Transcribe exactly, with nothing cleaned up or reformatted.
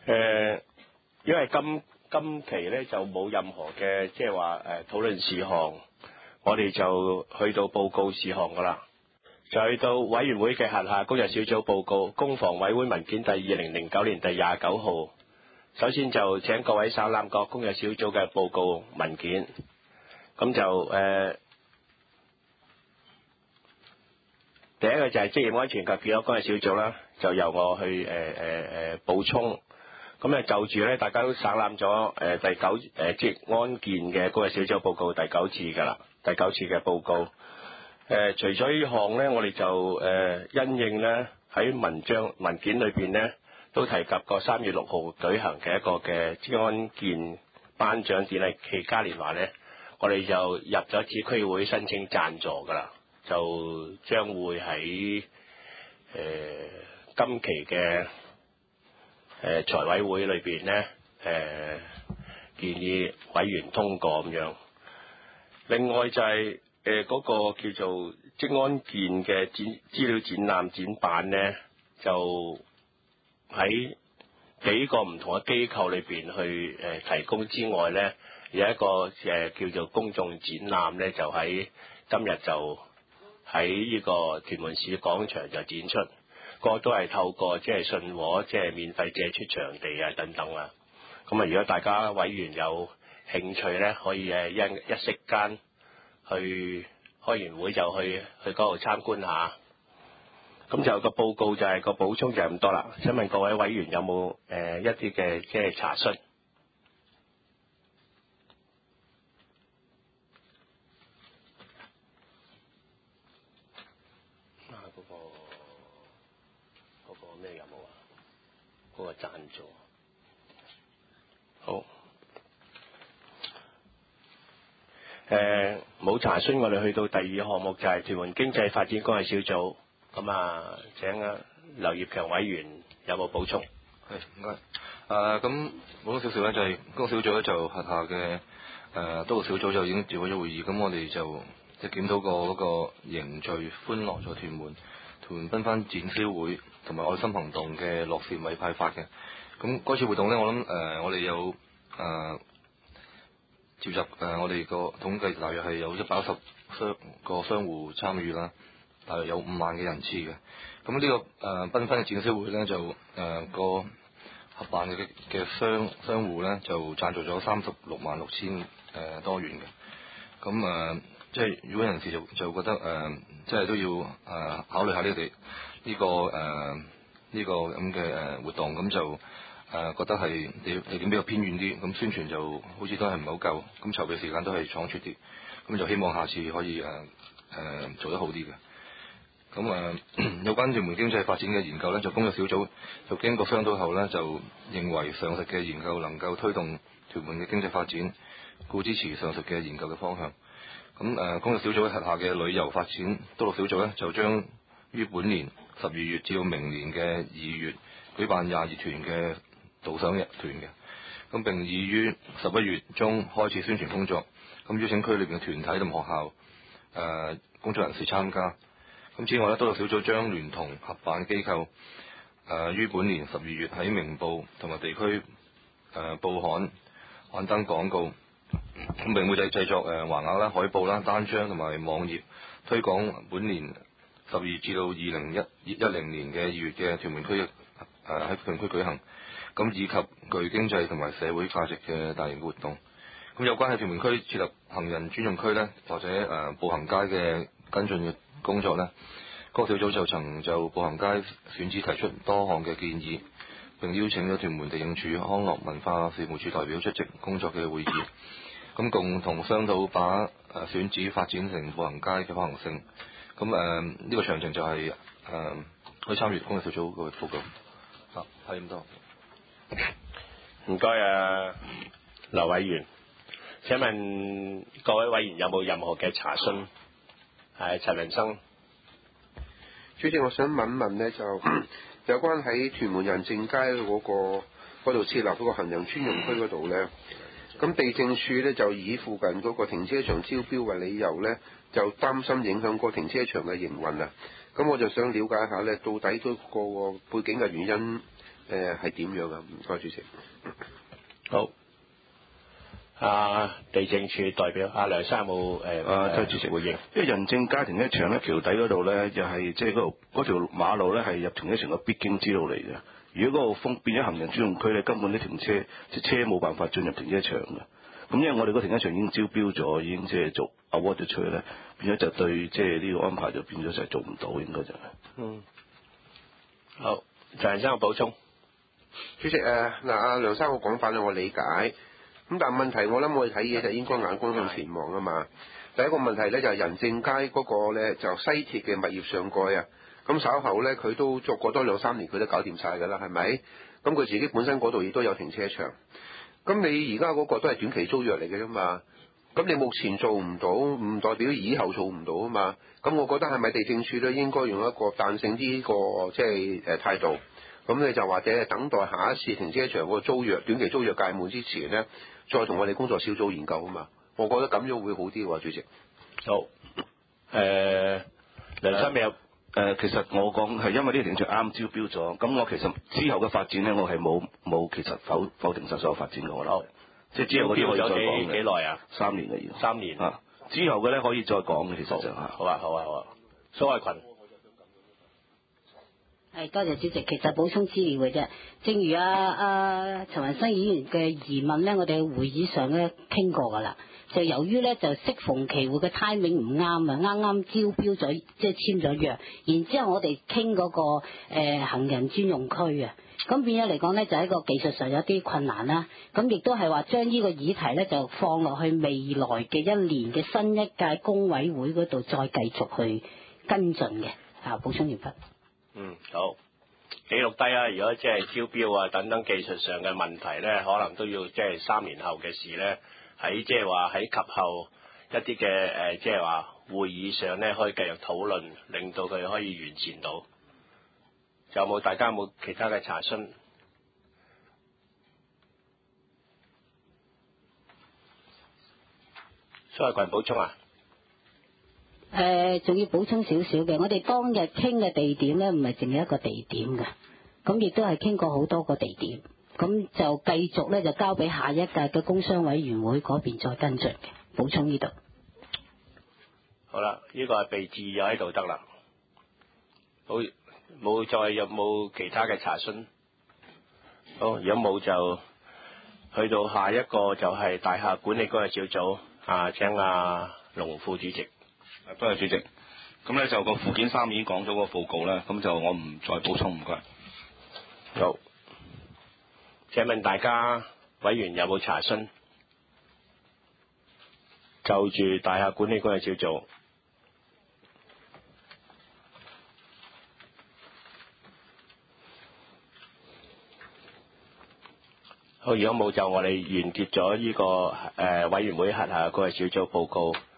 誒，因為今今期咧就冇任何嘅即係話誒討論事項，我哋就去到報告事項噶啦，就去到委員會嘅轄下工作小組報告，公房委會文件第二零零九年第廿九號。首先就請各位省覽各工作小組嘅報告文件，咁就誒、呃、第一個就係職業安全及健康工作小組啦，就由我去誒誒誒補充。咁啊就住咧，大家都省覽咗誒第九誒職業安健嘅工作小組報告第九次㗎啦，第九次嘅報告。誒、呃、除咗呢項咧，我哋就誒、呃、因應咧喺文章文件裏邊咧，都提及過三月六號舉行嘅一個嘅職安健頒獎典禮暨嘉年華咧，我哋就入咗市區會申請贊助㗎啦，就將會喺誒、呃、今期嘅誒財委會裏邊咧誒建議委員通過咁樣。另外就係誒嗰個叫做職安健嘅展資料展覽展辦咧，就喺幾個唔同嘅機構裏邊去誒、呃、提供之外咧，有一個誒、呃、叫做公眾展覽咧，就喺今日就喺呢個屯門市廣場就展出。個都係透過即係信和，即係免費借出場地啊等等啊。咁啊，如果大家委員有興趣咧，可以誒一一息間去開完會就去去嗰度參觀下。咁就個報告就係、是、個補充就係咁多啦。請問各位委員有冇誒、呃、一啲嘅即係查詢？啊，嗰、那個嗰、那個咩有冇啊？嗰、那個贊助。好。誒冇、呃、查詢，我哋去到第二項目就係屯門經濟發展工作小組。咁啊，請啊劉業強委員有冇補充？ 係唔該。誒咁補充少少咧，就係工作小組咧就轄下嘅誒督導小組就已經召開咗會議，咁我哋就即係檢討過嗰個凝聚歡樂在屯門屯門繽紛展銷會同埋愛心行動嘅樂善米派發嘅。咁嗰次活動咧，我諗誒、呃、我哋有誒、呃、召集誒、呃、我哋個統計大約係有一百一十商個商戶參與啦。大約有五萬嘅人次嘅，咁呢、這個誒、呃、繽紛嘅展銷會咧就誒、呃、個合辦嘅嘅商商戶咧就贊助咗三十六萬六千誒多元嘅，咁誒、呃、即係如果人士就就覺得誒、呃、即係都要誒、呃、考慮下呢啲呢個誒呢、呃這個咁嘅誒活動，咁就誒、呃、覺得係地地點比較偏遠啲，咁宣傳就好似都係唔係好夠，咁籌備時間都係倉促啲，咁就希望下次可以誒誒、呃、做得好啲嘅。咁誒、呃、有關屯門經濟發展嘅研究咧，就工作小組就經過商討後咧，就認為上述嘅研究能夠推動屯門嘅經濟發展，故支持上述嘅研究嘅方向。咁誒、呃、工作小組轄下嘅旅遊發展督導小組咧，就將於本年十二月至到明年嘅二月舉辦廿二團嘅導賞日團嘅，咁並已於十一月中開始宣傳工作，咁邀請區裏邊嘅團體同學校誒、呃、工作人士參加。咁此外咧，督導小組將聯同合辦機構，誒、呃、於本年十二月喺明報同埋地區誒、呃、報刊刊登廣告，咁並會製製作誒橫額啦、海報啦、單張同埋網頁，推廣本年十二至到二零一一零年嘅二月嘅屯門區誒喺屯門區舉行，咁以及具經濟同埋社會價值嘅大型活動。咁有關喺屯門區設立行人專用區咧，或者誒、呃、步行街嘅跟進嘅工作呢，嗰、那個小組就曾就步行街選址提出多項嘅建議，並邀請咗屯門地政處康樂文化事務處代表出席工作嘅會議，咁共同商討把誒選址發展成步行街嘅可行性。咁誒呢個詳情就係、是、誒、呃、可以參與工作小組個報告。啊，係咁多。 唔該啊，劉委員。請問各位委員有冇任何嘅查詢？係陳文生。 主席，我想問問呢，就有關喺屯門仁政街嗰、那個嗰度設立嗰個行人專用區嗰度呢，咁地政處呢，就以附近嗰個停車場招標為理由呢，就擔心影響個停車場嘅營運啊。咁我就想了解下呢，到底嗰個背景嘅原因誒係點樣㗎？唔該，主席。 好。啊，地政處代表阿梁生有冇誒？ 啊，周主席回應，因為仁政街停車場咧，橋底嗰度咧，又係即係嗰度嗰條馬路咧，係入停車場嘅必經之路嚟嘅。如果嗰度封變咗行人專用區咧，根本啲停車即係車冇辦法進入停車場嘅。咁因為我哋個停車場已經招標咗，已經即係做 award 咗出去咧，變咗就對即係呢個安排就變咗就係做唔到，應該就係、是。 嗯。好，陳生有補充。 主席誒，嗱、呃、阿梁生嘅講法咧，我理解。咁但係問題，我諗我哋睇嘢就應該眼光向前望啊嘛。第一個問題咧就係仁政街嗰個咧就西鐵嘅物業上蓋啊。咁稍後咧佢都做過多兩三年，佢都搞掂晒㗎啦，係咪？咁佢自己本身嗰度亦都有停車場。咁你而家嗰個都係短期租約嚟嘅啫嘛。咁你目前做唔到，唔代表以後做唔到啊嘛。咁我覺得係咪地政處咧應該用一個彈性啲個即係誒態度？咁你就或者等待下一次停車場嗰個租約短期租約屆滿之前咧，再同我哋工作小組研究啊嘛。我覺得咁樣會好啲喎，主席。 好。誒、呃，梁生未有。 誒、呃，其實我講係因為呢個停車場啱招標咗，咁我其實之後嘅發展咧，我係冇冇其實否否定晒所有發展嘅，我諗。即係之後嗰啲可以再講嘅。 幾耐啊？ 三年嘅要。 三年。啊。 之後嘅咧可以再講嘅，其實就係。 好啊，好啊，好啊。蘇愛群。 係，多謝主席。其實補充資料嘅啫，正如阿阿陳雲生議員嘅疑問咧，我哋喺會議上咧傾過㗎啦。就由於咧就適逢其會嘅 timing 唔啱啊，啱啱招標咗，即係簽咗約，然之後我哋傾嗰個、呃、行人專用區啊，咁變咗嚟講咧就喺個技術上有啲困難啦。咁亦都係話將呢個議題咧就放落去未來嘅一年嘅新一屆工委會嗰度再繼續去跟進嘅。啊，補充完畢。 嗯，好。記錄低啊！如果即係招標啊等等技術上嘅問題咧，可能都要即係三年後嘅事咧。喺即係話喺及後一啲嘅誒，即係話會議上咧，可以繼續討論，令到佢可以完善到。有冇大家有冇其他嘅查詢？蘇愛群補充啊？ 誒、呃，仲要補充少少嘅，我哋當日傾嘅地點咧，唔係淨係一個地點嘅，咁亦都係傾過好多個地點。咁就繼續咧，就交俾下一屆嘅工商委員會嗰邊再跟進嘅。補充呢度。 好啦，呢、這個係備置咗喺度得啦。好，冇再有冇其他嘅查詢？好，如果冇就去到下一個就係大廈管理嗰個小組啊，請阿龍副主席。 多謝主席。咁咧就個附件三已經講咗個報告啦，咁就我唔再補充，唔該。 好。請問大家委員有冇查詢？就住大廈管理嗰個小組。好，如果冇就我哋完結咗呢、這個誒、呃、委員會轄下嗰個小組報告。